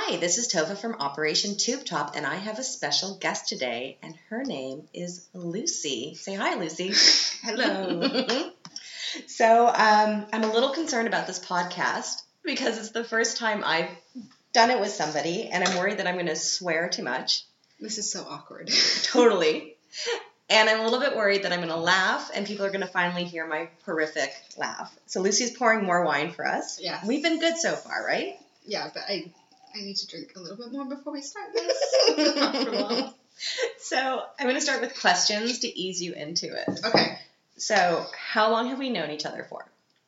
Hi, this is Tova from Operation Tube Top, and I have a special guest today, and her name is Lucy. Say hi, Lucy. Hello. So I'm a little concerned about this podcast because it's the first time I've done it with somebody, and I'm worried that I'm going to swear too much. This is so awkward. Totally. And I'm a little bit worried that I'm going to laugh, and people are going to finally hear my horrific laugh. So Lucy's pouring more wine for us. Yes. We've been good so far, right? Yeah, but I need to drink a little bit more before we start this. Not for long. So I'm going to start with questions to ease you into it. Okay. So how long have we known each other for?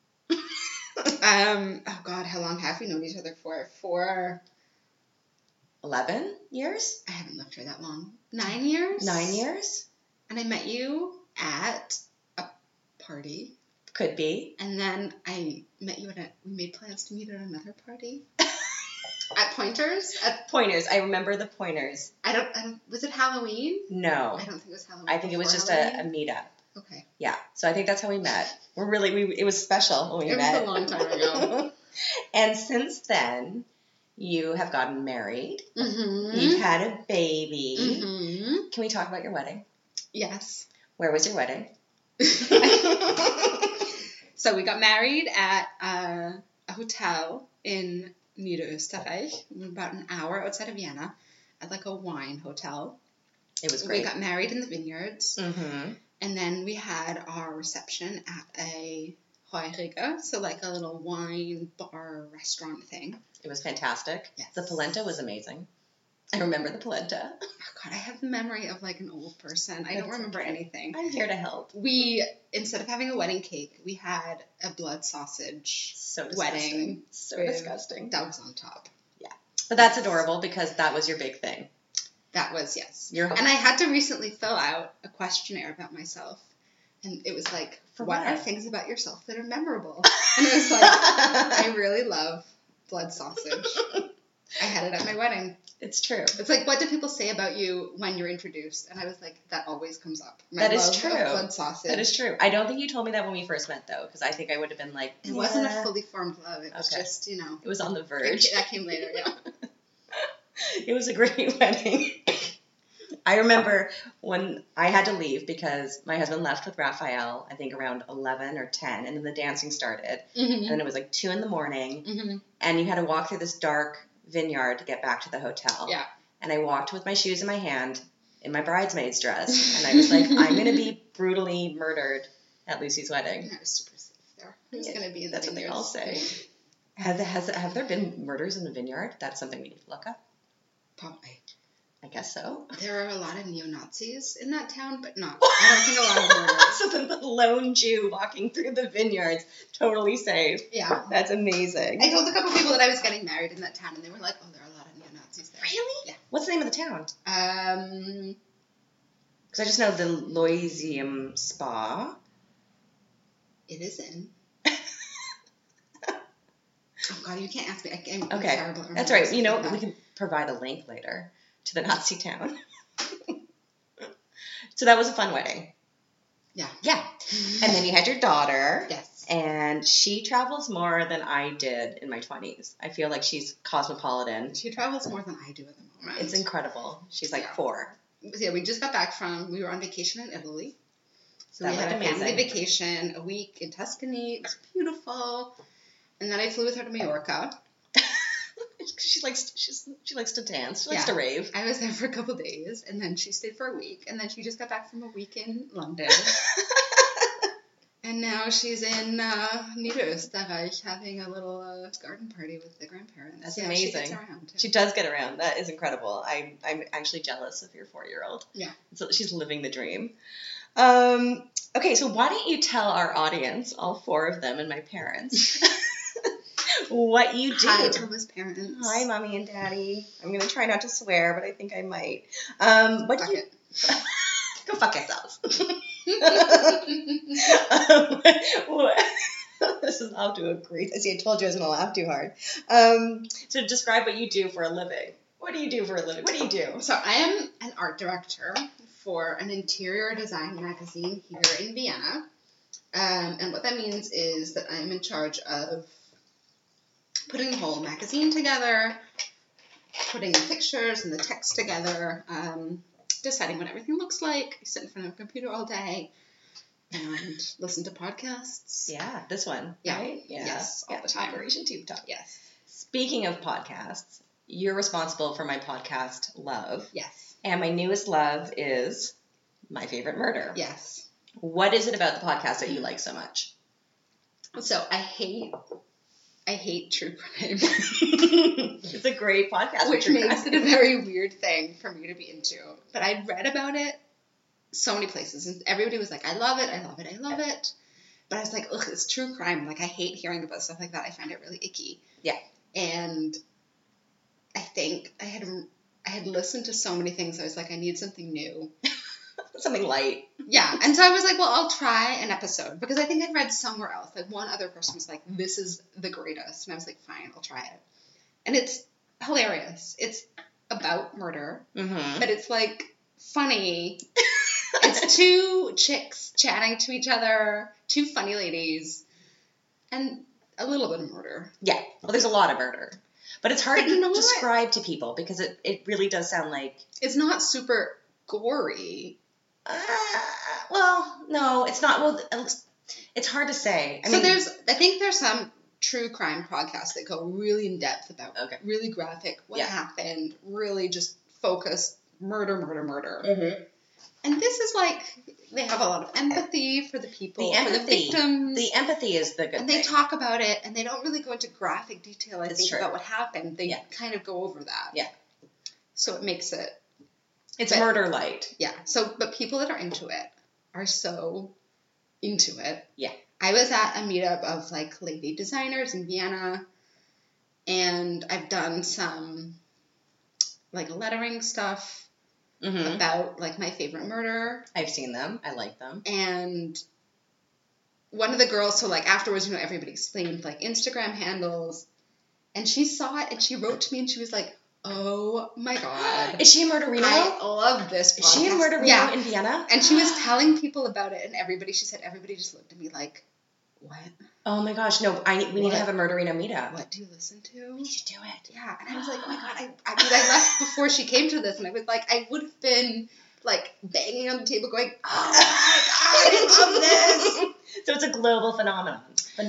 Oh God, how long have we known each other for? For 11 years? I haven't lived here that long. 9 years? 9 years? And I met you at a party. Could be. And then I met you we made plans to meet at another party. At Pointers? At Pointers. I remember the Pointers. I don't, was it Halloween? No. I don't think it was Halloween. I think it was just a meetup. Okay. Yeah. So I think that's how we met. It was special when we met. It was a long time ago. And since then, you have gotten married. Mm-hmm. You've had a baby. Mm-hmm. Can we talk about your wedding? Yes. Where was your wedding? So we got married at a hotel in Niederösterreich, about an hour outside of Vienna, at like a wine hotel. It was great. We got married in the vineyards, Mm-hmm. and then we had our reception at a Heurige, so like a little wine bar restaurant thing. It was fantastic. Yes. The polenta was amazing. I remember the polenta. Oh God, I have the memory of like an old person. I don't remember anything. I'm here to help. We, instead of having a wedding cake, we had a blood sausage So disgusting. wedding. So with disgusting. Doves on top. But that's adorable because that was your big thing. That was, yes. Your And I had to recently fill out a questionnaire about myself. And it was like, For what what? are things about yourself that are memorable? And it was like, I really love blood sausage. I had it at my wedding. It's true. It's like, what do people say about you when you're introduced? And I was like, that always comes up. My That is love of true. blood sausage. That is true. I don't think you told me that when we first met, though, because I think I would have been like, It wasn't a "Yeah." fully formed love. It was Okay. just, you know. It was on the verge. That came later, yeah. It was a great wedding. I remember when I had to leave because my husband left with Raphael, I think around 11 or 10, and then the dancing started. Mm-hmm. And then it was like 2 a.m, Mm-hmm. and you had to walk through this dark vineyard to get back to the hotel. Yeah. And I walked with my shoes in my hand in my bridesmaid's dress, and I was like, I'm going to be brutally murdered at Lucy's wedding. I was super safe there. I was Yeah, going to be in the that's what they all vineyards. say. Have there been murders in the vineyard? That's something we need to look up. Probably. I guess so. There are a lot of neo-Nazis in that town, but not. I don't think a lot of murders. So then the lone Jew walking through the vineyards, totally safe. Yeah. That's amazing. I told a couple people that I was getting married in that town, and they were like, oh, there are a lot of neo-Nazis there. Really? Yeah. What's the name of the town? Because I just know the Loisium Spa. It is in. Oh, God, you can't ask me. I'm Okay, terrible at that's right. You know, remembering we can provide a link later to the Nazi town. So that was a fun wedding. Yeah. Yeah. And then you had your daughter. Yes. And she travels more than I did in my 20s. I feel like she's cosmopolitan. She travels more than I do at the moment. It's incredible. She's like Yeah. 4. Yeah, we just got back we were on vacation in Italy. So That we had a looked family amazing. vacation, a week in Tuscany. It was beautiful. And then I flew with her to Mallorca. She likes to dance. She likes Yeah. to rave. I was there for a couple days, and then she stayed for a week, and then she just got back from a week in London. And now she's in Niederösterreich having a little garden party with the grandparents. That's She amazing. gets around. She does get around. That is incredible. I'm actually jealous of your 4-year-old. Yeah. So she's living the dream. Okay, so why don't you tell our audience, all 4 of them and my parents, what you do? Hi, Tova's parents. Hi, Mommy and Daddy. I'm going to try not to swear, but I think I might. What Fuck do you... it. Go fuck yourselves. This is off to a great... See, I told you I was going to laugh too hard. So describe what you do for a living. What do you do for a living? What do you do? So I am an art director for an interior design magazine here in Vienna. And what that means is that I am in charge of putting the whole magazine together, putting the pictures and the text together, deciding what everything looks like. I sit in front of a computer all day and listen to podcasts. Yeah, this one, Yeah. right? Yeah. Yes, all the time. Operation Tube Talk. Yes. Speaking of podcasts, you're responsible for my podcast, Love. Yes. And my newest love is My Favorite Murder. Yes. What is it about the podcast that you like so much? So I hate true crime. It's a great podcast. Which makes it a very weird thing for me to be into. But I read about it so many places, and everybody was like, I love it, I love it, I love it. But I was like, ugh, it's true crime. Like, I hate hearing about stuff like that. I find it really icky. Yeah. And I think I had listened to so many things, I was like, I need something new. Something light. Yeah, and so I was like, well, I'll try an episode, because I think I'd read somewhere else, like one other person was like, this is the greatest, and I was like, fine, I'll try it. And it's hilarious. It's about murder, but it's like funny. It's two chicks chatting to each other, two funny ladies, and a little bit of murder. Yeah, well, there's a lot of murder. But it's hard But you know to what? describe to people because it really does sound like... It's not super gory. Well, no, it's not. Well, it's hard to say. I mean, I think there's some true crime podcasts that go really in depth about really graphic, what happened, really just focused murder. Mm-hmm. And this is like, they have a lot of empathy for the people, for the victims. The empathy is the good and thing. they talk about it, and they don't really go into graphic detail, I think, true. about what happened. They kind of go over that. Yeah. So it makes it... It's murder light. Yeah. So, but people that are into it are so into it. Yeah. I was at a meetup of like lady designers in Vienna, and I've done some like lettering stuff about like My Favorite Murder. I've seen them. I like them. And one of the girls, so like afterwards, everybody explained like Instagram handles, and she saw it and she wrote to me and she was like, oh my God. Is she a murderino? I love this podcast. Is she a murderino in Vienna? And she was telling people about it, and she said everybody just looked at me like, what? Oh my gosh, no, we need to have a murderino meetup. What do you listen to? We should do it. Yeah, and I was like, oh my God, I left before she came to this, and I was like, I would have been like banging on the table going, oh my God, I love this. So it's a global phenomenon.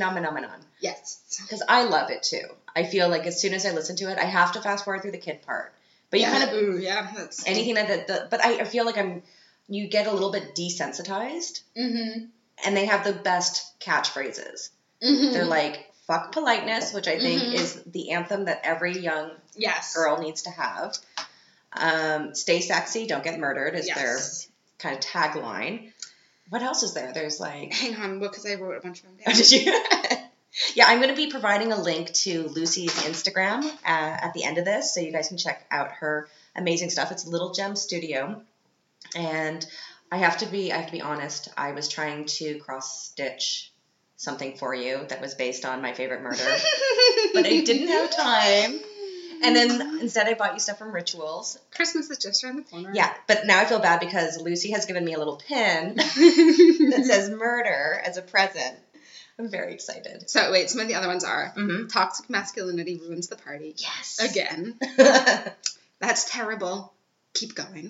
Yes. Because I love it too. I feel like as soon as I listen to it, I have to fast forward through the kid part. But you kind of anything but I feel like you get a little bit desensitized, and they have the best catchphrases. They're like fuck politeness, which I think is the anthem that every young girl needs to have. Stay sexy, don't get murdered is their kind of tagline. What else is there? There's like... Hang on, because I wrote a bunch of them down. Oh, did you? Yeah, I'm going to be providing a link to Lucy's Instagram at the end of this, so you guys can check out her amazing stuff. It's Little Gem Studio, and I have to be honest. I was trying to cross-stitch something for you that was based on My Favorite Murder, but I didn't have time. And then instead I bought you stuff from Rituals. Christmas is just around the corner. Yeah, but now I feel bad because Lucy has given me a little pin that says murder as a present. I'm very excited. So wait, some of the other ones are toxic masculinity ruins the party. Yes. Again. That's terrible. Keep going.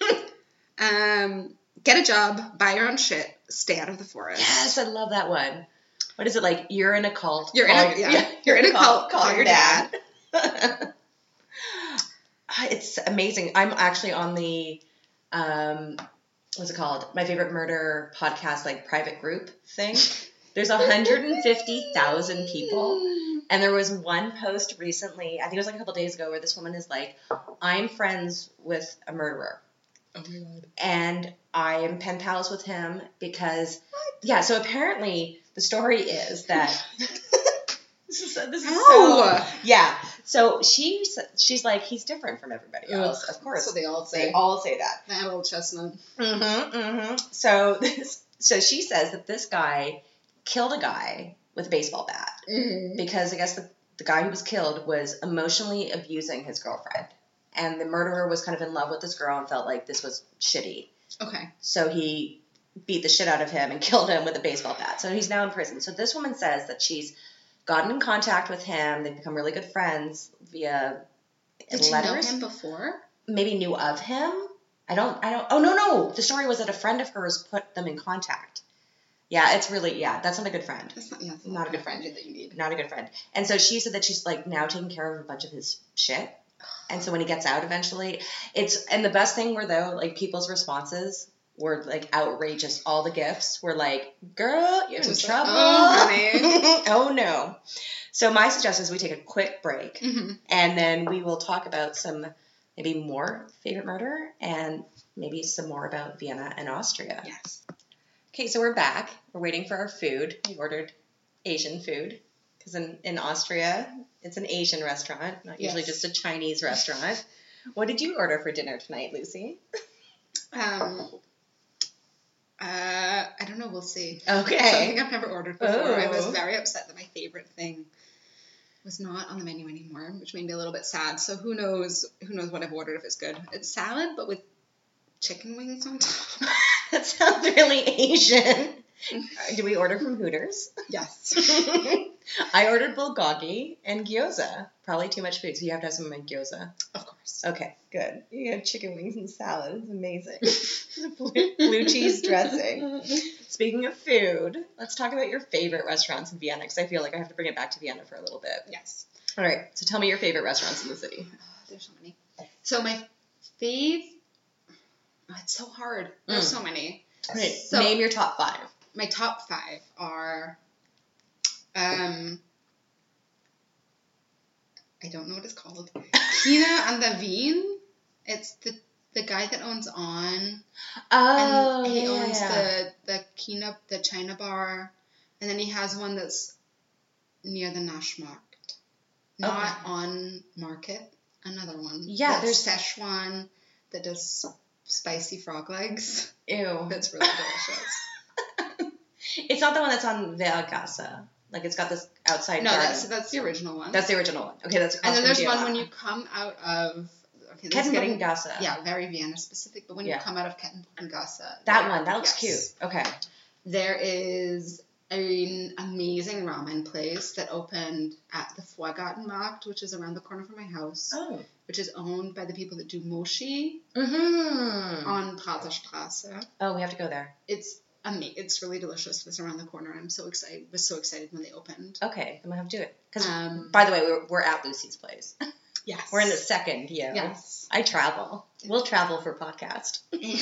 Get a job, buy your own shit, stay out of the forest. Yes, I love that one. What is it like? You're in a cult. You're in a cult. Call your dad. It's amazing. I'm actually on the what's it called? My Favorite Murder podcast, like private group thing. There's 150,000 people, and there was one post recently. I think it was like a couple days ago where this woman is like, "I'm friends with a murderer." Oh my God. And I am pen pals with him because yeah. So apparently the story is that. This is so, yeah. So she's like, he's different from everybody else, of course. So they all say that. That old chestnut. So she says that this guy killed a guy with a baseball bat because I guess the guy who was killed was emotionally abusing his girlfriend, and the murderer was kind of in love with this girl and felt like this was shitty. Okay. So he beat the shit out of him and killed him with a baseball bat. So he's now in prison. So this woman says that she's gotten in contact with him. They've become really good friends via Did you know him before? Maybe knew of him. I don't. Oh, no. The story was that a friend of hers put them in contact. Yeah, it's really, that's not a good friend. That's not a good friend that you need. Not a good friend. And so she said that she's like now taking care of a bunch of his shit. And so when he gets out eventually, and the best thing were though, like people's responses were like outrageous. All the gifts were like, girl, you're in trouble. Oh, honey. Oh, no. So my suggestion is we take a quick break and then we will talk about some maybe more favorite murder and maybe some more about Vienna and Austria. Yes. Okay, so we're back. We're waiting for our food. We ordered Asian food because in Austria, it's an Asian restaurant, not usually just a Chinese restaurant. What did you order for dinner tonight, Lucy? I don't know. We'll see. Okay. Something I've never ordered before. Oh. I was very upset that my favorite thing was not on the menu anymore, which made me a little bit sad. So who knows what I've ordered if it's good. It's salad, but with chicken wings on top. That sounds really Asian. Do we order from Hooters? Yes. I ordered bulgogi and gyoza. Probably too much food, so you have to have some of my gyoza. Of course. Okay, good. You have chicken wings and salad. It's amazing. Blue cheese dressing. Speaking of food, let's talk about your favorite restaurants in Vienna, because I feel like I have to bring it back to Vienna for a little bit. Yes. All right, so tell me your favorite restaurants in the city. There's so many. So my fave... Oh, it's so hard. There's so many. Right. So, name your top 5. My top 5 are, I don't know what it's called. Kina and the Wien. It's the guy that owns On. Oh, and he owns the Kina, the China bar, and then he has one that's near the Naschmarkt. Not On Market. Another one. Yeah, there's Szechuan that does spicy frog legs. Ew. That's really delicious. It's not the one that's on Veagasa. Like it's got this outside garden. No, that's the original one. That's the original one. Okay, that's and then there's one when you come out of Kettenbrunn-Gasse. Yeah, very Vienna specific. But when you come out of Kettenbrunn-Gasse, that looks cute. Okay. There is an amazing ramen place that opened at the Vorgartenmarkt, which is around the corner from my house. Oh. Which is owned by the people that do Moshi on Praterstraße. Oh, we have to go there. It's really delicious. It's around the corner. I'm so excited. Was so excited when they opened. Okay, then we'll have to do it. Because, by the way, we're at Lucy's place. Yes. We're in the second, Yes. I travel. We'll travel for podcast.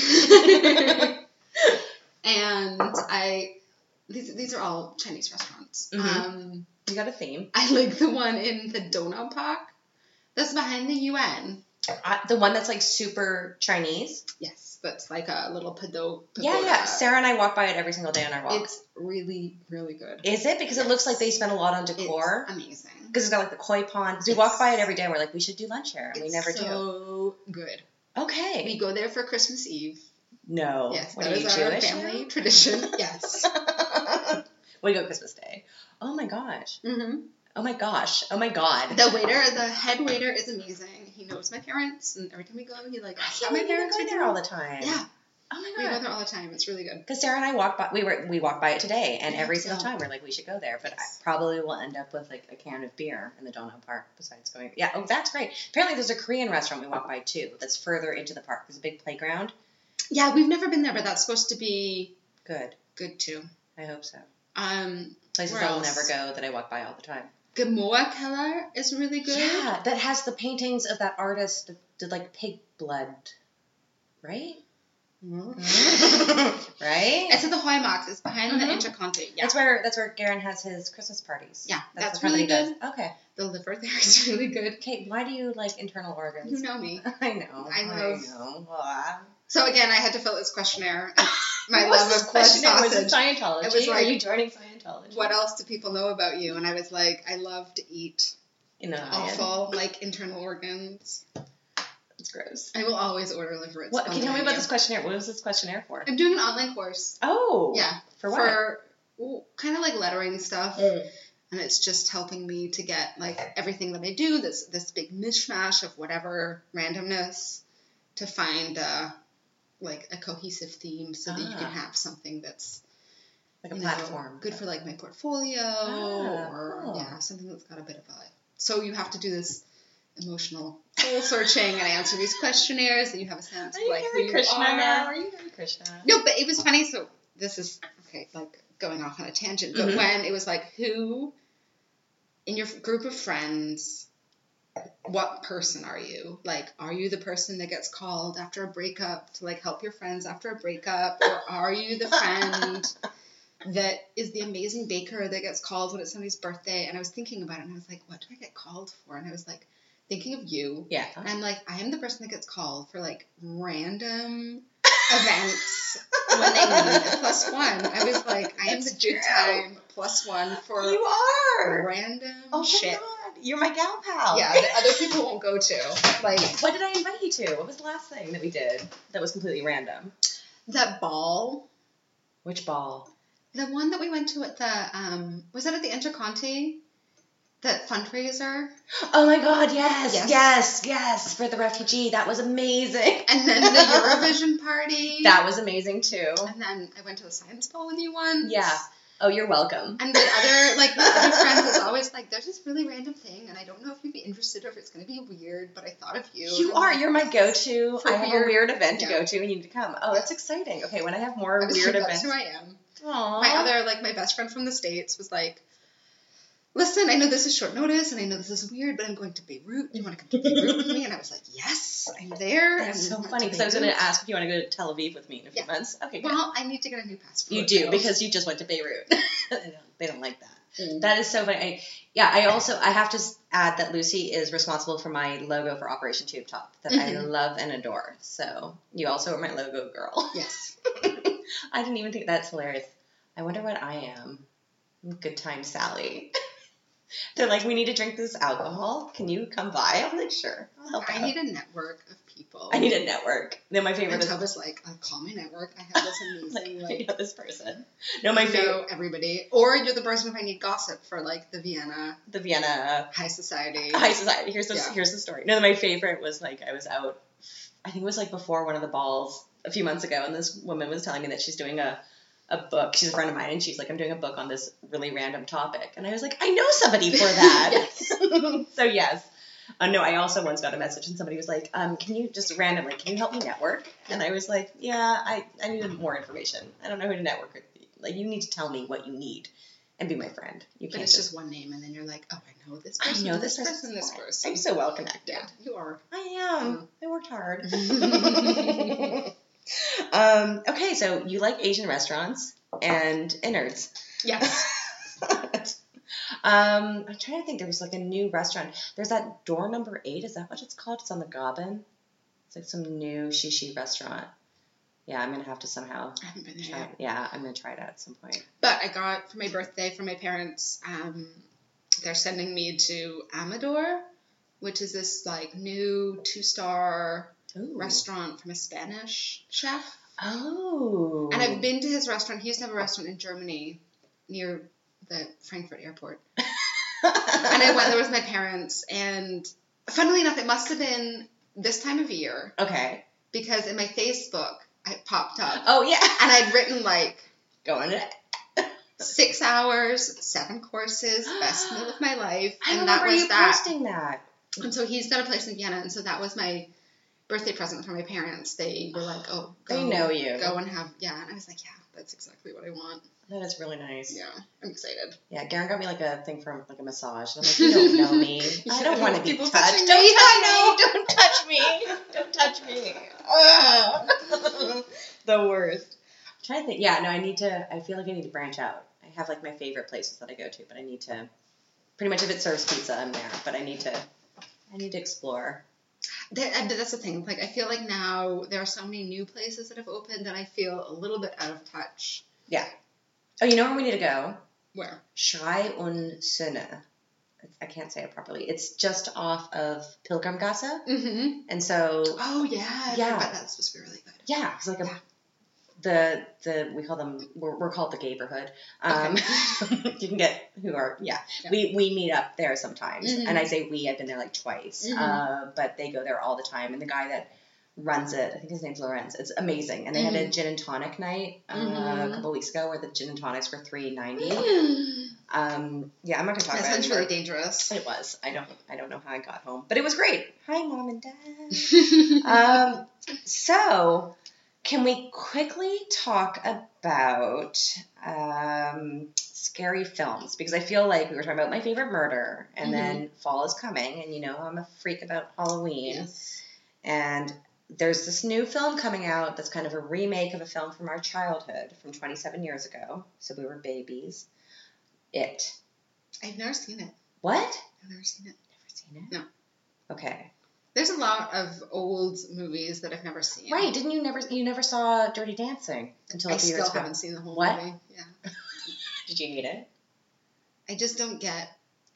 And these are all Chinese restaurants. Mm-hmm. You got a theme. I like the one in the Donaupark. That's behind the UN. The one that's like super Chinese? Yes, that's like a little pagoda. Yeah. Sarah and I walk by it every single day on our walk. It's really, really good. Is it? Because it looks like they spend a lot on decor. It's amazing. Because it's got like the koi pond. We walk by it every day and we're like, we should do lunch here. And we never do. So good. Okay. We go there for Christmas Eve. No. Yes, that is our family tradition. Yes. We go Christmas Day. Oh my gosh. Mm-hmm. Oh my gosh. Oh my God. The head waiter is amazing. He knows my parents, and every time we go, he like asks how my parents go there all the time. Yeah. Oh my God. We go there all the time. It's really good. Because Sarah and I walk by. We walk by it today, and every single time we're like, we should go there. But I probably will end up with like a can of beer in the Donaupark. Besides going, oh, that's great. Apparently, there's a Korean restaurant we walk by too. That's further into the park. There's a big playground. Yeah, we've never been there, but that's supposed to be good. Good too. I hope so. Places I will never go that I walk by all the time. Gamoa Keller is really good. Yeah, that has the paintings of that artist that did like pig blood, right? Mm-hmm. Right? It's at the Heumarkt. It's behind the Interconti. Yeah. That's where Garen has his Christmas parties. Yeah, that's really good. Okay. The liver there is really good. Kate, why do you like internal organs? You know me. I know. So again, I had to fill this questionnaire. My love of blood sausage. Was it Scientology? It was like, are you joining Scientology? What else do people know about you? And I was like, I love to eat awful, like, internal organs. It's gross. I will always order liver. Can you tell me about this questionnaire? What was this questionnaire for? I'm doing an online course. Oh. Yeah. For what? For kind of like lettering stuff. And it's just helping me to get, like, everything that I do, this big mishmash of whatever randomness, to find like a cohesive theme so that you can have something that's like a platform good for like my portfolio or something that's got a bit of a. So you have to do this emotional soul searching and I answer these questionnaires and you have a sense of like who you Krishna are. now? Are you very Krishna? No, but it was funny. So this is okay, like going off on a tangent. But when it was like, who in your group of friends, what person are you? Like, are you the person that gets called after a breakup to like help your friends after a breakup, or are you the friend that is the amazing baker that gets called when it's somebody's birthday? And I was thinking about it and I was like, what do I get called for? And I was like, thinking of you. Yeah. And I'm like, I am the person that gets called for like random events when they need a +1. I was like, I am the good time +1 for you are random shit. God. You're my gal pal. Yeah, that other people won't go to. Like, what did I invite you to? What was the last thing that we did that was completely random? That ball. Which ball? The one that we went to at the, was that at the Interconti? That fundraiser? Oh my God, yes, for the refugee. That was amazing. And then the Eurovision party. That was amazing too. And then I went to the science ball with you once. Yeah. Oh, you're welcome. And the other friend was always like, there's this really random thing, and I don't know if you'd be interested or if it's going to be weird, but I thought of you. You are. You're my go-to. I have a weird event to yeah. go to, and you need to come. Oh, that's exciting. Okay, when I have more weird That's events. who I am. Aww. My best friend from the States was like, listen, I know this is short notice, and I know this is weird, but I'm going to Beirut. You want to come to Beirut with me? And I was like, yes, I'm there. That's so funny, because I was going to ask if you want to go to Tel Aviv with me in a few months. Okay, good. Well, I need to get a new passport. You do, because you just went to Beirut. They don't like that. That is so funny. I have to add that Lucy is responsible for my logo for Operation Tube Top that I love and adore. So you also are my logo girl. Yes. I didn't even think that's hilarious. I wonder what I am. Good time Sally. They're like, we need to drink this alcohol. Can you come by? I'm like, sure. I'll help out. I need a network of people. I need a network. Then my favorite is... I was like, I'll call my network. I have this amazing... I know this person. No, my favorite... know everybody. Or you're the person if I need gossip for, like, the Vienna... High Society. Here's the story. No, my favorite was, like, I was out... I think it was, like, before one of the balls a few months ago, and this woman was telling me that she's doing a book. She's a friend of mine, and she's like, I'm doing a book on this really random topic. And I was like, I know somebody for that. Yes. So, yes. No, I also once got a message, and somebody was like, can you help me network? And I was like, yeah, I needed more information. I don't know who to network with. Like, you need to tell me what you need and be my friend. But it's just one name, and then you're like, oh, I know this person. This person. I'm so well connected. Yeah, you are. I am. I worked hard. Okay, so you like Asian restaurants and innards. Yes. I'm trying to think. There was like a new restaurant. There's that Door Number 8. Is that what it's called? It's on the Gobbin. It's like some new shishi restaurant. Yeah, I'm gonna have to somehow. I haven't been there yet. Yeah, I'm gonna try it out at some point. But I got for my birthday from my parents. They're sending me to Amador, which is this like new 2-star restaurant from a Spanish chef. Oh. And I've been to his restaurant. He used to have a restaurant in Germany near the Frankfurt airport. And I went there with my parents. And funnily enough, it must have been this time of year. Okay. Because in my Facebook, it popped up. Oh, yeah. And I'd written like... Going it. 6 hours, 7 courses, best meal of my life. I remember you posting that. And so he's got a place in Vienna. And so that was my birthday present for my parents. They were like, oh, they know you. Go and have, yeah. And I was like, yeah, that's exactly what I want. That is really nice. Yeah, I'm excited. Yeah, Garen got me like a thing for like a massage. And I'm like, you don't know me. I don't want to be touched. Don't touch me. Don't touch me. The worst. I'm trying to think. Yeah, no, I feel like I need to branch out. I have like my favorite places that I go to, but I need to, pretty much if it serves pizza, I'm there. But I need to explore. That's the thing. Like, I feel like now there are so many new places that have opened that I feel a little bit out of touch. Yeah. Oh, you know where we need to go? Where? Schrei und Söhne. I can't say it properly. It's just off of Pilgrimgasse. Mm-hmm. And so... Oh, yeah. Yeah. That's supposed to be really good. Yeah. It's like we call them, we're called the Gayborhood. Okay. You can get yeah. We meet up there sometimes. Mm-hmm. And I say we, I've been there like twice. Mm-hmm. But they go there all the time. And the guy that runs it. I think his name's Lorenz. It's amazing. And they had a gin and tonic night a couple weeks ago where the gin and tonics were $3.90. Yeah, I'm not gonna talk about it. That sounds really dangerous. It was. I don't know how I got home, but it was great. Hi, Mom and Dad. So, can we quickly talk about scary films? Because I feel like we were talking about My Favorite Murder, and then fall is coming, and you know I'm a freak about Halloween. Yes. And there's this new film coming out that's kind of a remake of a film from our childhood from 27 years ago. So we were babies. It. I've never seen it. What? I've never seen it. Never seen it? No. Okay. There's a lot of old movies that I've never seen. Right. Didn't you never saw Dirty Dancing until a few years ago? I still haven't seen the whole what? movie. Yeah. Did you hate it? I just don't get.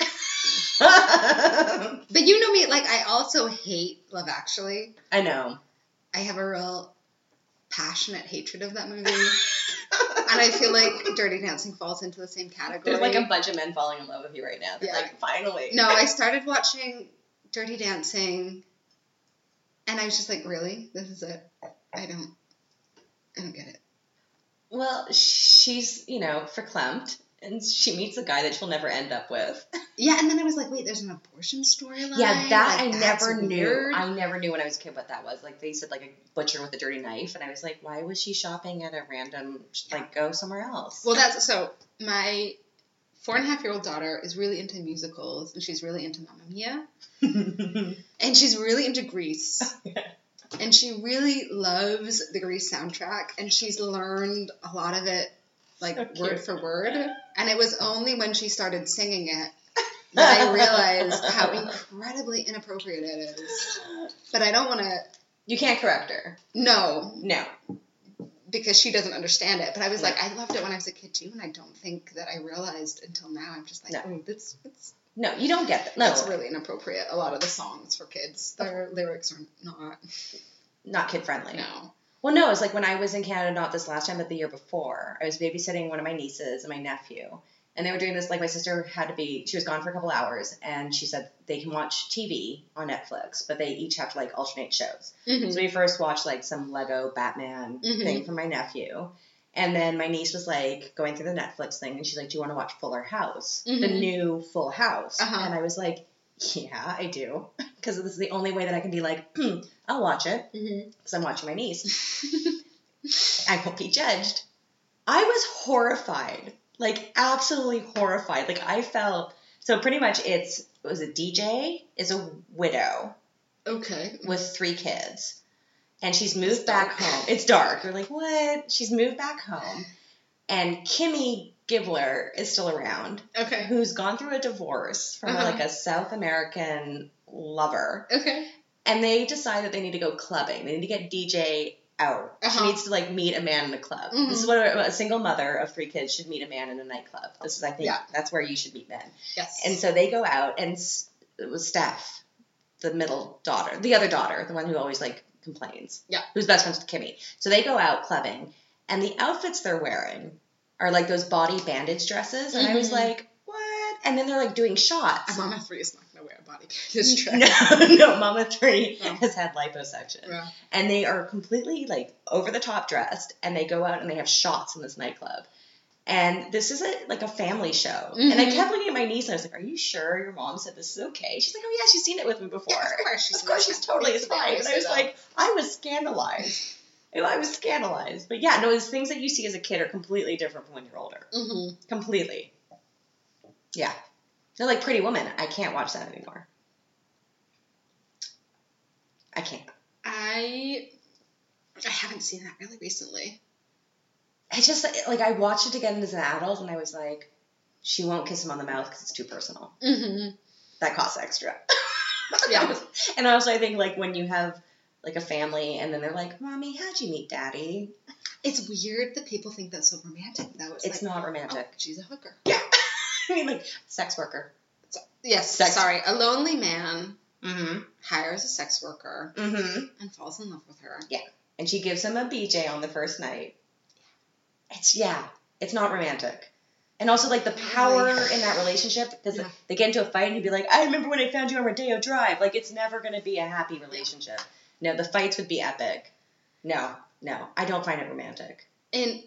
But you know me, like, I also hate Love Actually. I know. I have a real passionate hatred of that movie. And I feel like Dirty Dancing falls into the same category. There's like a bunch of men falling in love with you right now. They're like, finally. No, I started watching Dirty Dancing, and I was just like, really? This is it? I don't get it. Well, she's, verklempt. And she meets a guy that she'll never end up with. Yeah, and then I was like, wait, there's an abortion storyline? Yeah, that like, I never knew. I never knew when I was a kid what that was. Like, they said, like, a butcher with a dirty knife. And I was like, why was she shopping at a random, like, go somewhere else? Well, so my 4.5-year-old daughter is really into musicals. And she's really into Mamma Mia. And she's really into Grease. And she really loves the Grease soundtrack. And she's learned a lot of it. Like, so word for word. And it was only when she started singing it that I realized how incredibly inappropriate it is. But I don't want to... You can't correct her. No. No. Because she doesn't understand it. But I was like, I loved it when I was a kid, too. And I don't think that I realized until now. I'm just like, it's... No, you don't get that. No. It's really inappropriate. A lot of the songs for kids, their lyrics are not... Not kid-friendly. No. Well, no, it's like when I was in Canada, not this last time, but the year before, I was babysitting one of my nieces and my nephew, and they were doing this, like, my sister she was gone for a couple hours, and she said they can watch TV on Netflix, but they each have to, like, alternate shows. Mm-hmm. So we first watched, like, some Lego Batman thing for my nephew, and then my niece was, like, going through the Netflix thing, and she's like, do you want to watch Fuller House? The new Full House. Uh-huh. And I was like, yeah, I do. Because this is the only way that I can be like, I'll watch it. Because I'm watching my niece. I won't be judged. I was horrified. Like, absolutely horrified. Like, I felt... So pretty much DJ is a widow. Okay. With 3 kids. And she's moved back home. It's dark. You're like, what? She's moved back home. And Kimmy Gibbler is still around. Okay. Who's gone through a divorce from like a South American lover. Okay. And they decide that they need to go clubbing. They need to get DJ out. She needs to like meet a man in a club. Mm-hmm. This is what a single mother of 3 kids should meet a man in a nightclub. This is, I think, that's where you should meet men. Yes. And so they go out, and it was Steph, the middle daughter, the other daughter, the one who always like complains. Yeah. Who's best friends with Kimmy. So they go out clubbing, and the outfits they're wearing are like those body bandage dresses. And I was like, what? And then they're like doing shots. Mama 3 is not going to wear a body bandage dress. No, Mama 3 has had liposuction. Yeah. And they are completely like over the top dressed, and they go out and they have shots in this nightclub. And this is like a family show. Mm-hmm. And I kept looking at my niece, and I was like, are you sure your mom said this is okay? She's like, oh yeah, she's seen it with me before. Yeah, of course she's totally fine. And I was like, I was scandalized. But yeah, no, those things that you see as a kid are completely different from when you're older. Mm-hmm. Completely. Yeah. They're like Pretty Woman. I can't watch that anymore. I can't. I haven't seen that really recently. I just, like, I watched it again as an adult, and I was like, she won't kiss him on the mouth because it's too personal. Mm-hmm. That costs extra. Yeah. And also, I think, like, when you have... like a family, and then they're like, Mommy, how'd you meet Daddy? It's weird that people think that's so romantic, though. It's like, not romantic. Oh, she's a hooker. Yeah. I mean, like, sex worker. Sorry. A lonely man hires a sex worker and falls in love with her. Yeah. And she gives him a BJ on the first night. It's not romantic. And also, like, the power in that relationship, because they get into a fight, and he'd be like, I remember when I found you on Rodeo Drive. Like, it's never going to be a happy relationship. No, the fights would be epic. No, I don't find it romantic. And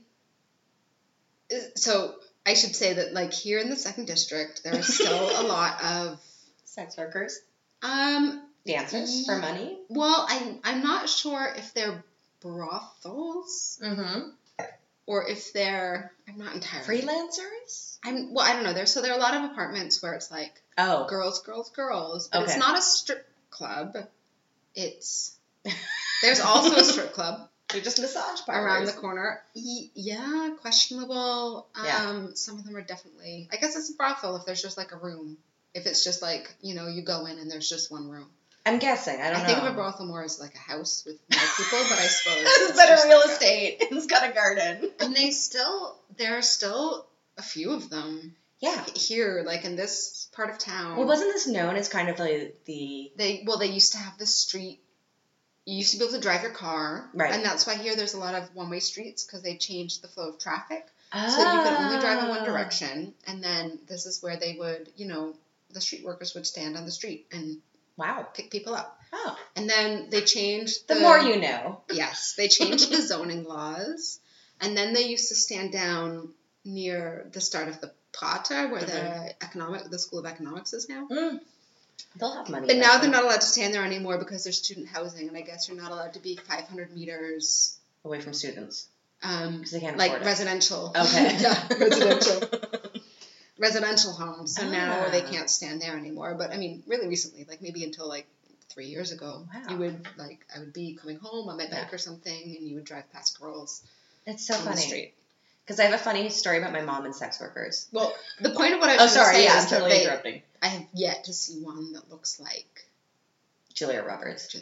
so I should say that, like, here in the 2nd District, there are still a lot of sex workers. Dancers for money. Well, I'm not sure if they're brothels. Mm-hmm. Or if they're, I'm not entirely. Freelancers? I don't know. There are a lot of apartments where it's like, girls. But it's not a strip club. There's also a strip club. They're just massage parlors. Around the corner. Yeah, questionable. Some of them are definitely, I guess it's a brothel if there's just like a room. If it's just like, you go in and there's just one room. I'm guessing. I don't know. I think of a brothel more as like a house with more people, but I suppose it's better real estate. It's got a garden. And there are still a few of them. Yeah. Here, like in this part of town. Well, wasn't this known as kind of like they used to have this street. You used to be able to drive your car. Right. And that's why here there's a lot of one-way streets because they changed the flow of traffic. Oh. So that you could only drive in one direction. And then this is where they would, the street workers would stand on the street and pick people up. Oh. And then they changed the more you know. Yes. They changed the zoning laws. And then they used to stand down near the start of the Prater where the School of Economics is now. Mm. They'll have money. But now they're not allowed to stand there anymore because there's student housing, and I guess you're not allowed to be 500 meters away from students. Because they can't afford it. Residential. Okay. Yeah, residential homes. So now they can't stand there anymore. But I mean, really recently, like maybe until like 3 years ago, I would be coming home on my bike or something, and you would drive past girls. It's so funny. Because I have a funny story about my mom and sex workers. Well, the point of what I was going to say is totally interrupting. I have yet to see one that looks like Julia Roberts.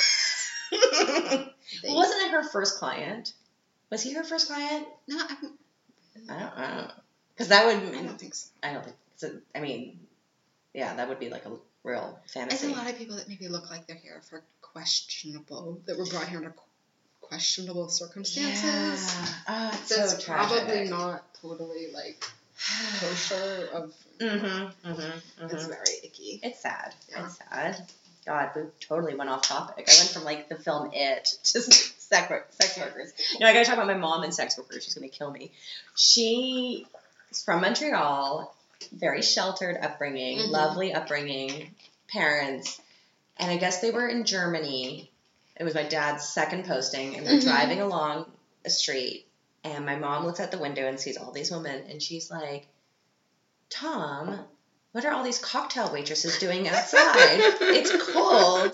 Well, wasn't it her first client? Was he her first client? No, I don't know. Because that would... I don't think so. I don't think so. I mean, yeah, that would be like a real fantasy. There's a lot of people that maybe look like they're here for that were brought here under questionable circumstances. Yeah. It's that's so tragic. Probably not totally like kosher of. It's very icky. It's sad. Yeah. It's sad. God, we totally went off topic. I went from like the film It to sex workers. I gotta talk about my mom and sex workers. She's gonna kill me. She's from Montreal, very sheltered upbringing, lovely upbringing, parents, and I guess they were in Germany. It was my dad's second posting, and they're driving along a street, and my mom looks out the window and sees all these women, and she's like, Tom, what are all these cocktail waitresses doing outside? It's cold.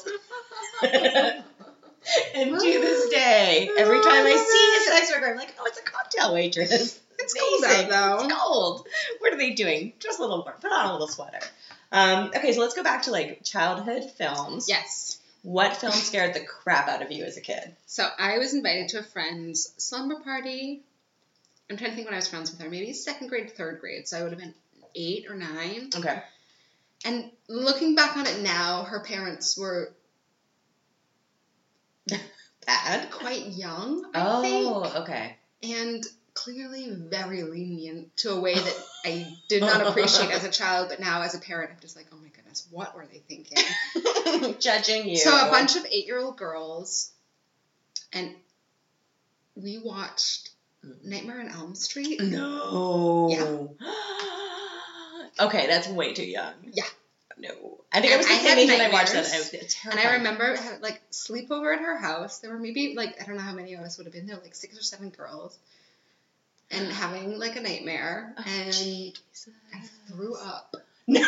And to this day, every time I see a sex worker, I'm like, oh, it's a cocktail waitress. It's cold out, though. It's cold. What are they doing? Just a little warm. Put on a little sweater. Okay, so let's go back to, like, childhood films. Yes. What film scared the crap out of you as a kid? So I was invited to a friend's slumber party. I'm trying to think when I was friends with her. Maybe 2nd grade, 3rd grade. So I would have been 8 or 9. Okay. And looking back on it now, her parents were bad, quite young, I think. Oh, okay. And clearly very lenient to a way that I did not appreciate as a child, but now as a parent, I'm just like, oh my goodness, what were they thinking? Judging you. So a bunch of 8-year-old girls, and we watched Nightmare on Elm Street. No. Yeah. Okay, that's way too young. Yeah. No. I think I was the same age when I watched that. I was terrified. And I remember like sleepover at her house. There were maybe like, I don't know how many of us would have been there, like 6 or 7 girls. And having like a nightmare. And Jesus. I threw up. No.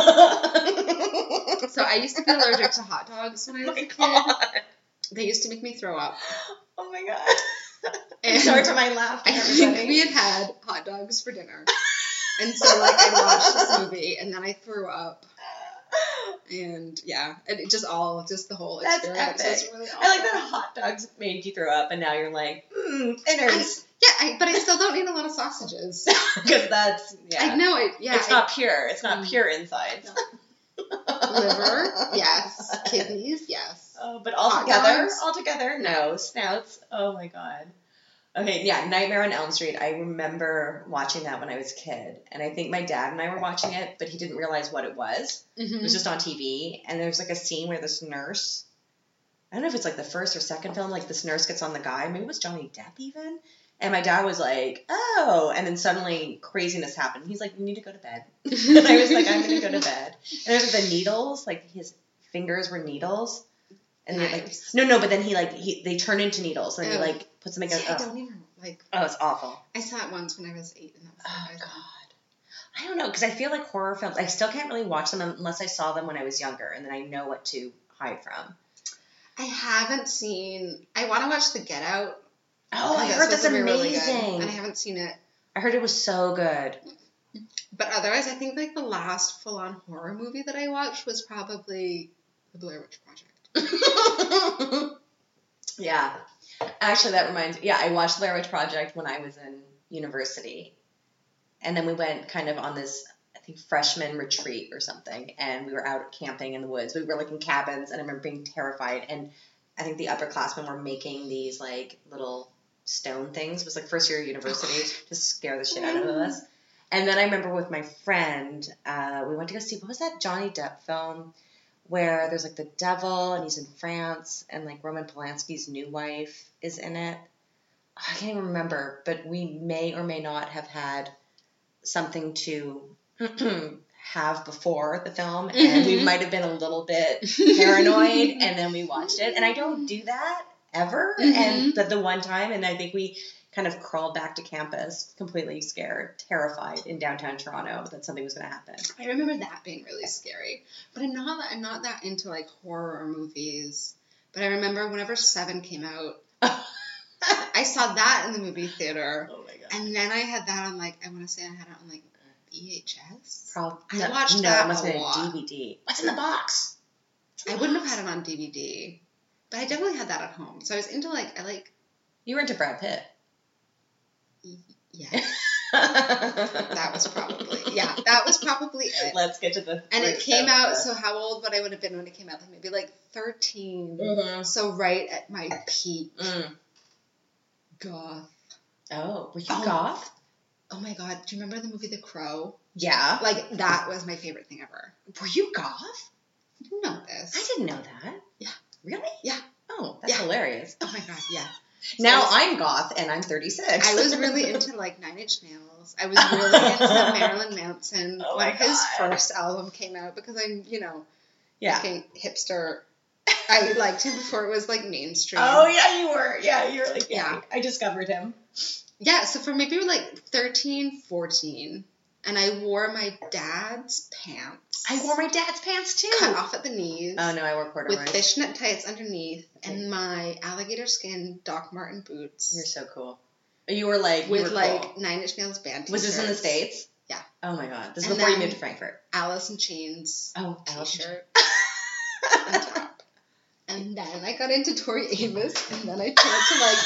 So I used to be allergic to hot dogs when I was a kid. God. They used to make me throw up. Oh my God. And sorry for my laugh. I think we had hot dogs for dinner. And so, like, I watched this movie, and then I threw up. And, yeah, and it just the whole experience was really awful. I like that hot dogs made you throw up, and now you're like, innards. But I still don't eat a lot of sausages. Because that's, I know it, It's not pure. It's not pure insides. No. Liver, yes. Kidneys, yes. Oh, but altogether, no. Snouts, oh my God. Okay, yeah, Nightmare on Elm Street. I remember watching that when I was a kid. And I think my dad and I were watching it, but he didn't realize what it was. Mm-hmm. It was just on TV. And there's like a scene where this nurse I don't know if it's like the first or second film, like this nurse gets on the guy. Maybe it was Johnny Depp even. And my dad was like, oh. And then suddenly craziness happened. He's like, you need to go to bed. And I was like, I'm going to go to bed. And there's like the needles, like his fingers were needles. And nice. Like, no, but then they turn into needles. And he like puts them in. I don't even like. Oh, it's awful. I saw it once when I was 8. And that was God. I don't know, because I feel like horror films, I still can't really watch them unless I saw them when I was younger, and then I know what to hide from. I haven't seen, I want to watch The Get Out. Oh, I heard that's amazing. Really good, and I haven't seen it. I heard it was so good. But otherwise, I think like the last full-on horror movie that I watched was probably The Blair Witch Project. Yeah. Actually, that reminds me. Yeah, I watched Blair Witch Project when I was in university. And then we went kind of on this, I think, freshman retreat or something. And we were out camping in the woods. We were like in cabins. And I remember being terrified. And I think the upperclassmen were making these like little stone things. It was like first year of university to scare the shit out of us. And then I remember with my friend, we went to go see, what was that Johnny Depp film where there's like the devil and he's in France and like Roman Polanski's new wife is in it. I can't even remember, but we may or may not have had something to have before the film, and we might have been a little bit paranoid, and then we watched it. And I don't do that ever, and the one time, and I think we kind of crawled back to campus completely scared, terrified in downtown Toronto that something was going to happen. I remember that being really scary, but I'm not that into like horror movies. But I remember whenever Seven came out, I saw that in the movie theater. Oh my god! And then I had that on like, I want to say I had it on like VHS. Probably. I watched that it must a be lot. a DVD. What's in the box? I wouldn't have had it on DVD, but I definitely had that at home. So I was into like, You were into Brad Pitt. Yeah. That was probably it. Let's get to the. And it came out. So how old would I would have been when it came out? Like maybe like 13. Mm-hmm. So right at my peak. Goth. Oh, were you goth? Oh my god, do you remember the movie The Crow? Yeah. Like, that was my favorite thing ever. Were you goth? I didn't know this. I didn't know that. Yeah. Really? Yeah. Oh, that's hilarious. Oh my god, yeah. Now I'm goth and I'm 36. I was really into like 9 Inch Nails. I was really into Marilyn Manson when his first album came out because I'm, fucking hipster. I liked him before it was like mainstream. Oh yeah, you were. Yeah, you're like, yeah. I discovered him. Yeah, so for maybe like 13, 14, and I wore my dad's pants. I wore my dad's pants too. Cut off at the knees. Oh no, I wore corduroys. With fishnet tights underneath and my alligator skin Doc Marten boots. You're so cool. You were like, with like 9 Inch Nails band t-shirts. Was this in the States? Yeah. Oh my god. This is before you moved to Frankfurt. Alice in Chains t-shirt. On top. And then I got into Tori Amos, and then I turned to like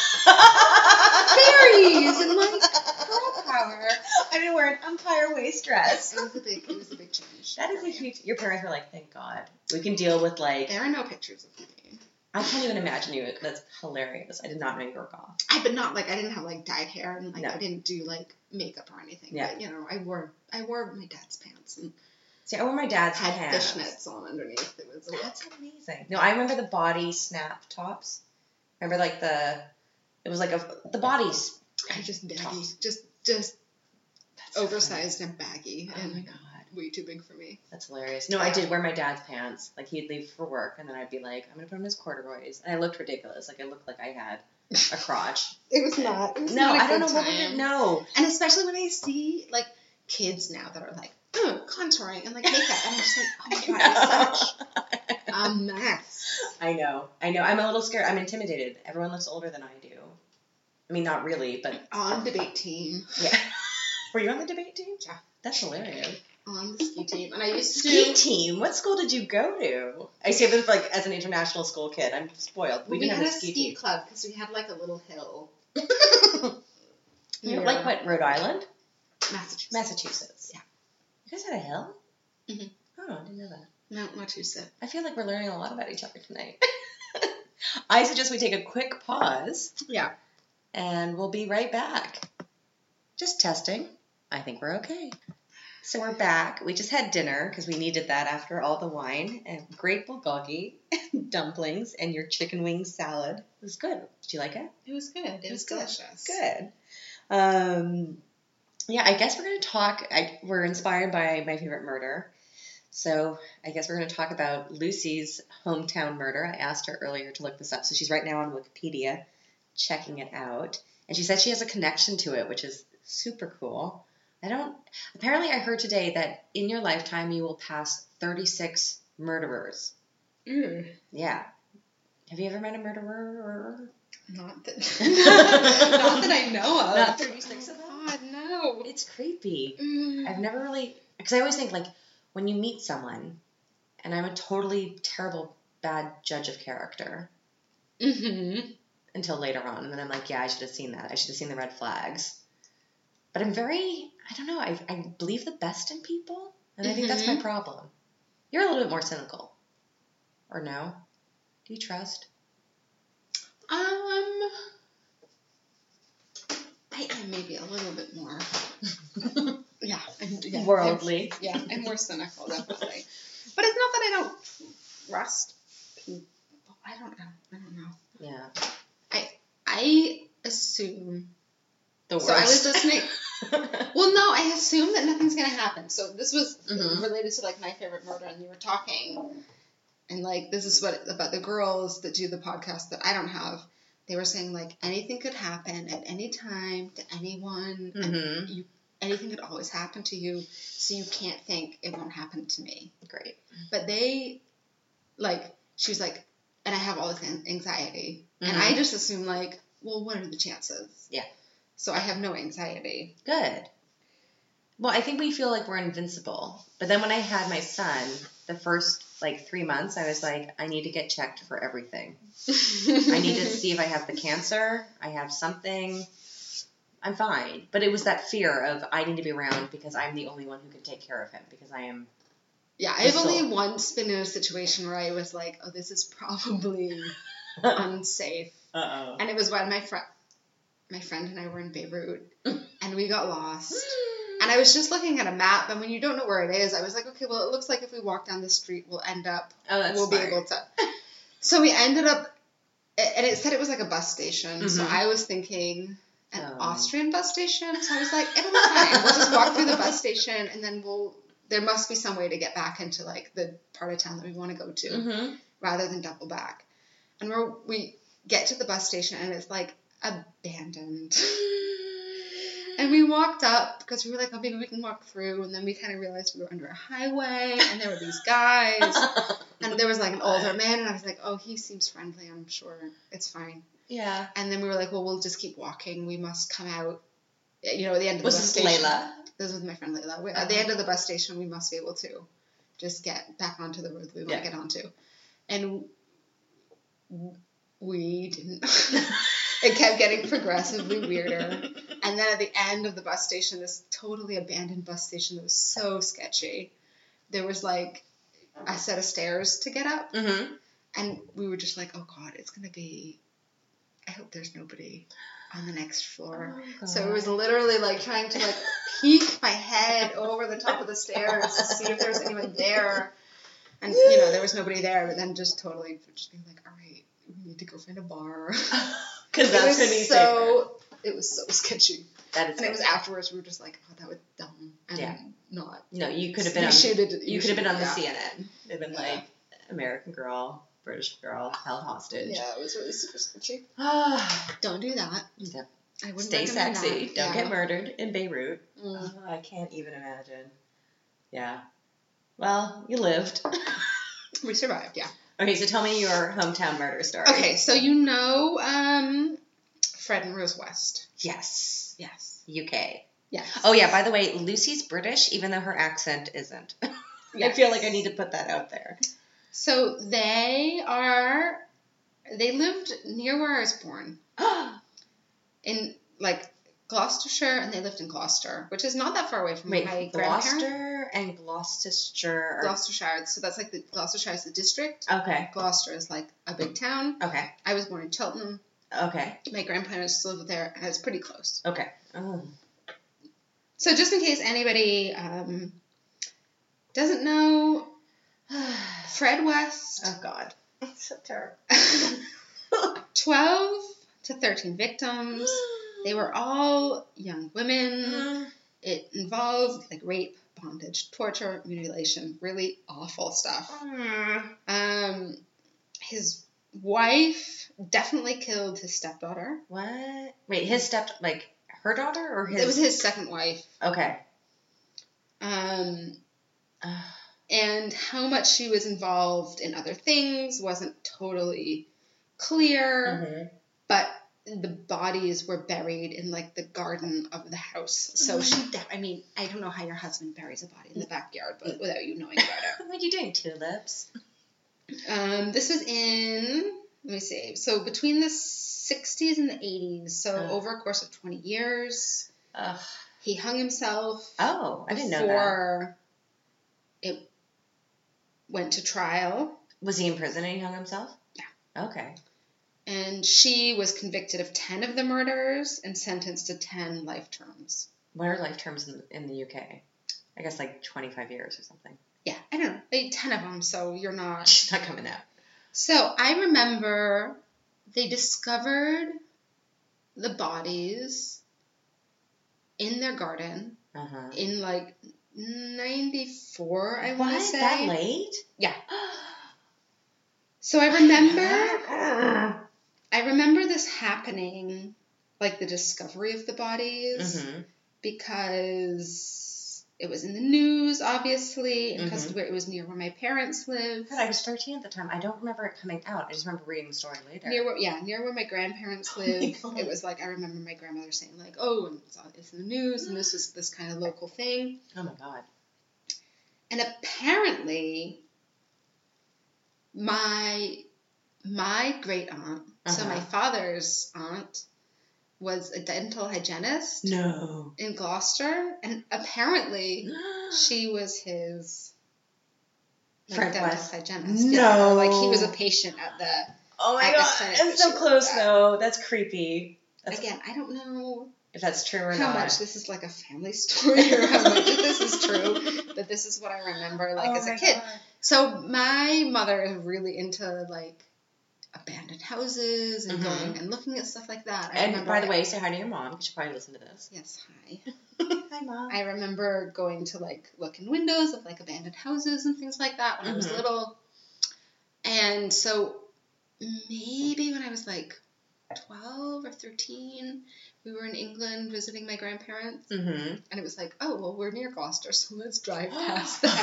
fairies and like girl power. I didn't wear an umpire waist dress. It was a big change. That is a huge. Your parents were like, thank God, we can deal with like. There are no pictures of me. I can't even imagine you. That's hilarious. I did not know you were goth. I didn't have like dyed hair and like I didn't do like makeup or anything. Yeah. But I wore my dad's pants and. See, I wore my dad's had pants. fishnets on underneath. That's amazing. No, I remember the body snap tops. Remember like it was like the bodies. Just baggy, just oversized and baggy. Oh my god, way too big for me. That's hilarious. No, I did wear my dad's pants. Like he'd leave for work, and then I'd be like, I'm gonna put on his corduroys, and I looked ridiculous. Like I looked like I had a crotch. It was not. It was no, not I don't know what we no. And especially when I see like kids now that are like. Contouring and like makeup, and I'm just like, oh my god, it's such a mess. I know. I'm a little scared. I'm intimidated. Everyone looks older than I do. I mean, not really, but on debate team. Yeah. Were you on the debate team? Yeah. That's hilarious. On the ski team, and I used to ski team. What school did you go to? I say this like as an international school kid. I'm spoiled. We didn't have a ski club because we had like a little hill. You're like what? Rhode Island? Massachusetts. Yeah. You guys had a hill? Mm-hmm. Oh, I didn't know that. Mount Wachusett. I feel like we're learning a lot about each other tonight. I suggest we take a quick pause. Yeah. And we'll be right back. Just testing. I think we're okay. So we're back. We just had dinner because we needed that after all the wine. And great bulgogi, dumplings, and your chicken wing salad. It was good. Did you like it? It was good. It was delicious. Good. Yeah, I guess we're going to talk. We're inspired by My Favorite Murder. So I guess we're going to talk about Lucy's hometown murder. I asked her earlier to look this up. So she's right now on Wikipedia checking it out. And she said she has a connection to it, which is super cool. Apparently I heard today that in your lifetime you will pass 36 murderers. Yeah. Have you ever met a murderer? Not that I know of. Not 36 of them? God, no. It's creepy. I've never really, because I always think like when you meet someone, and I'm a totally terrible, bad judge of character. Until later on. And then I'm like, yeah, I should have seen that. I should have seen the red flags. But I'm I don't know, I believe the best in people, and I think that's my problem. You're a little bit more cynical. Or no? Do you trust? I am maybe a little bit more. Yeah. Worldly. I'm more cynical, definitely. But it's not that I don't trust people. I don't know. Yeah. I assume the worst. So I was listening. Well, no, I assume that nothing's gonna happen. So this was related to like My Favorite Murder, and you were talking, and like this is what about the girls that do the podcast that I don't have. They were saying like anything could happen at any time to anyone, and anything could always happen to you, so you can't think it won't happen to me. Great. But they, like, she was like, and I have all this anxiety, and I just assume like, well, what are the chances? Yeah. So I have no anxiety. Good. Well, I think we feel like we're invincible. But then when I had my son, the first, 3 months, I was like, I need to get checked for everything. I need to see if I have the cancer. I have something. I'm fine. But it was that fear of I need to be around because I'm the only one who can take care of him because I am. Yeah, I've only once been in a situation where I was like, oh, this is probably unsafe. Uh-oh. And it was when my friend and I were in Beirut, and we got lost. And I was just looking at a map, and when you don't know where it is, I was like, okay, well, it looks like if we walk down the street, we'll end up, we'll be able to. So we ended up, and it said it was like a bus station, so I was thinking an Austrian bus station, so I was like, it'll be fine. We'll just walk through the bus station, and then there must be some way to get back into, like, the part of town that we want to go to, rather than double back. And we get to the bus station, and it's, like, abandoned. And we walked up because we were like, oh, maybe we can walk through. And then we kind of realized we were under a highway, and there were these guys. And there was like an older man, and I was like, oh, he seems friendly. I'm sure it's fine. Yeah. And then we were like, well, we'll just keep walking. We must come out, at the end of the bus Was station. this Layla? This was my friend Layla. At the end of the bus station, we must be able to just get back onto the road that we want to get onto. And we didn't. It kept getting progressively weirder. And then at the end of the bus station, this totally abandoned bus station that was so sketchy, there was like a set of stairs to get up. And we were just like, oh God, it's going to be, I hope there's nobody on the next floor. So it was literally like trying to like peek my head over the top of the stairs to see if there was anyone there. And, there was nobody there, but then just totally just being like, all right, we need to go find a bar. Because that's going to be safer. It was so sketchy. That is. And it was afterwards we were just like, oh, that was dumb. And not. No, you could have been on. You could have been on the CNN. It'd been like American girl, British girl held hostage. Yeah, it was really super sketchy. Don't do that. Yeah. I wouldn't Stay sexy. That. Don't get murdered in Beirut. I can't even imagine. Yeah. Well, you lived. We survived. Yeah. Okay, so tell me your hometown murder story. Okay, so Fred and Rose West. Yes. UK. Yes. Oh, yeah, by the way, Lucy's British, even though her accent isn't. I feel like I need to put that out there. So they lived near where I was born. In, like, Gloucestershire, and they lived in Gloucester, which is not that far away from my grandparents. Gloucester and Gloucestershire. Gloucestershire. So that's like Gloucestershire is the district. Okay. Gloucester is like a big town. Okay. I was born in Cheltenham. Okay. My grandparents lived there, and it's pretty close. Okay. Oh. So just in case anybody doesn't know, Fred West. Oh, God. It's so terrible. 12 to 13 victims. They were all young women. It involved like rape, bondage, torture, mutilation, really awful stuff. His wife definitely killed his stepdaughter. What? Wait, his like her daughter or his? It was his second wife. Okay. And how much she was involved in other things wasn't totally clear, but the bodies were buried in like the garden of the house. So I don't know how your husband buries a body in the backyard, but without you knowing about it. What are you doing, tulips? This was in, let me see, so between the 60s and the 80s, so over a course of 20 years, he hung himself. Oh, I didn't know that. Before it went to trial. Was he in prison and he hung himself? Yeah. Okay. And she was convicted of 10 of the murders and sentenced to 10 life terms. What are life terms in the UK? I guess like 25 years or something. Yeah, I don't know. 10 of them, so you're not... She's not coming out. So I remember they discovered the bodies in their garden in like 94, I want to say. That late? Yeah. So I remember this happening, like the discovery of the bodies, because it was in the news, obviously, and because it was near where my parents lived. God, I was 13 at the time. I don't remember it coming out. I just remember reading the story later. Near where my grandparents lived. It was like, I remember my grandmother saying like, oh, and it's in the news, and this is this kind of local thing. Oh my God. And apparently, my great aunt, so my father's aunt, was a dental hygienist. No. In Gloucester, and apparently she was his dental hygienist. No. Yeah, like he was a patient at the. Oh my God, that's so close though. That's creepy. Again, I don't know if that's true or how not. How much this is like a family story or how much of this is true, but this is what I remember like as a kid. God. So my mother is really into like abandoned houses and going and looking at stuff like that. And by the way, say hi to your mom. She should probably listen to this. Yes, hi. Hi, Mom. I remember going to like look in windows of like abandoned houses and things like that when I was little. And so maybe when I was like 12 or 13, we were in England visiting my grandparents. And it was like, oh, well, we're near Gloucester, so let's drive past the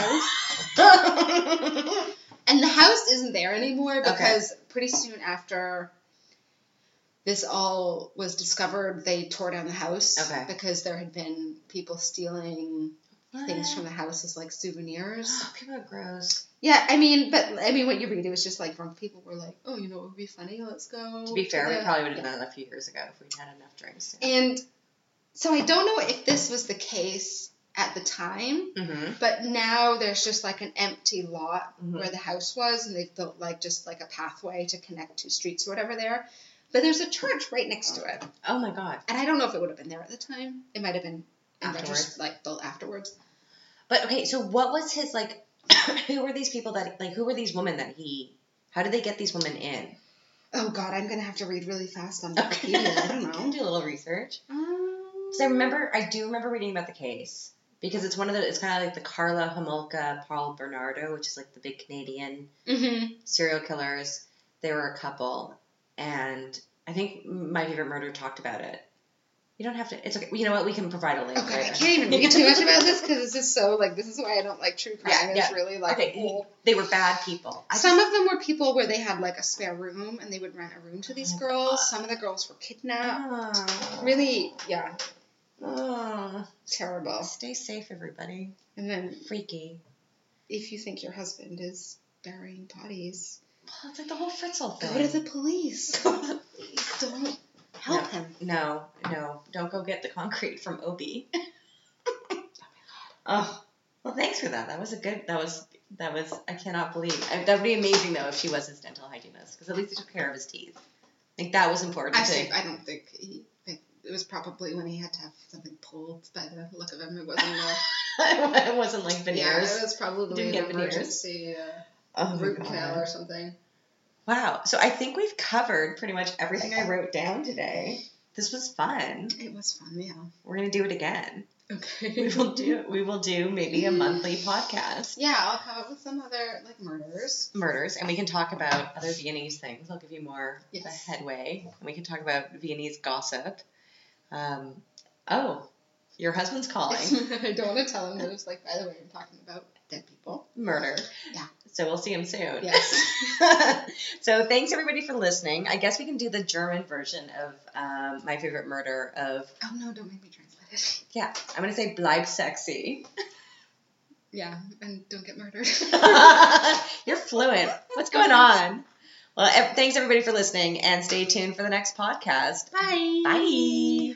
house. And the house isn't there anymore because pretty soon after this all was discovered, they tore down the house because there had been people stealing things from the house as like souvenirs. Oh, people are gross. Yeah, I mean, what you read, it was just like drunk people were like, oh, you know, it would be funny, let's go. To be fair, we probably would have done it a few years ago if we'd had enough drinks. Yeah. And so I don't know if this was the case at the time, but now there's just like an empty lot where the house was, and they've built like just like a pathway to connect two streets or whatever there. But there's a church right next to it. Oh my God! And I don't know if it would have been there at the time. It might have been afterwards, like built afterwards. But okay, so what was his like? Who were these people that like? Who were these women that he? How did they get these women in? Oh God, I'm gonna have to read really fast on Wikipedia. I don't know. Can do a little research. Because I do remember reading about the case. Because it's it's kind of like the Karla Homolka, Paul Bernardo, which is like the big Canadian serial killers. They were a couple, and I think My Favorite Murder talked about it. You don't have to. It's okay. You know what? We can provide a link. Okay, later. I can't even read too much about this because it's just so like this is why I don't like true crime. It's really like they were bad people. Some of them were people where they had like a spare room and they would rent a room to these girls. God. Some of the girls were kidnapped. Really, yeah. Oh, terrible. Stay safe, everybody. And then freaky. If you think your husband is burying bodies, well, it's like the whole Fritzl thing. Go to the police. Don't help him. No, don't go get the concrete from Obi. Oh, well, thanks for that. That was I cannot believe. That would be amazing though if she was his dental hygienist, because at least he took care of his teeth. Like that was important. I don't think It was probably when he had to have something pulled by the look of him. It wasn't it wasn't like veneers. Yeah, it was probably an emergency root canal or something. Wow. So I think we've covered pretty much everything I wrote down today. This was fun. It was fun, yeah. We're going to do it again. Okay. We will do maybe a monthly podcast. Yeah, I'll come up with some other murders, and we can talk about other Viennese things. I'll give you more of a headway, and we can talk about Viennese gossip. Your husband's calling. I don't want to tell him that it's like, by the way, I'm talking about dead people. Murder. Yeah. So we'll see him soon. Yes. So thanks everybody for listening. I guess we can do the German version of my favorite murder of. Oh no! Don't make me translate it. Yeah, I'm gonna say bleib sexy. Yeah, and don't get murdered. You're fluent. What's going on? Well, thanks everybody for listening, and stay tuned for the next podcast. Bye. Bye.